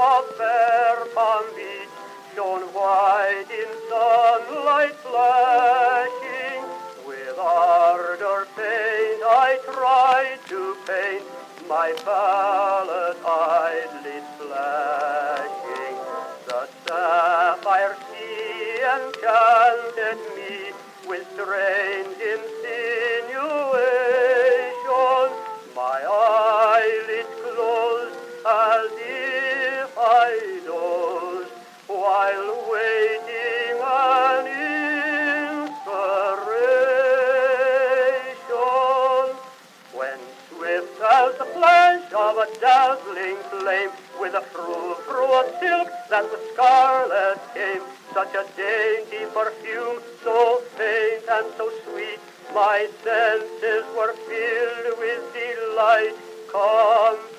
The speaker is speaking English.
of fair Palm Beach shone white in sunlight flashing. With ardor faint I tried to paint my palette idly flashing. The sapphire sea enchanted me with strange insinuation. My eyelids closed as if I dozed while waiting an inspiration. When swift as the flash of a dazzling flame, with a frou-frou of silk that was scarlet came, such a dainty perfume, so faint and so sweet, my senses were filled with delight. Come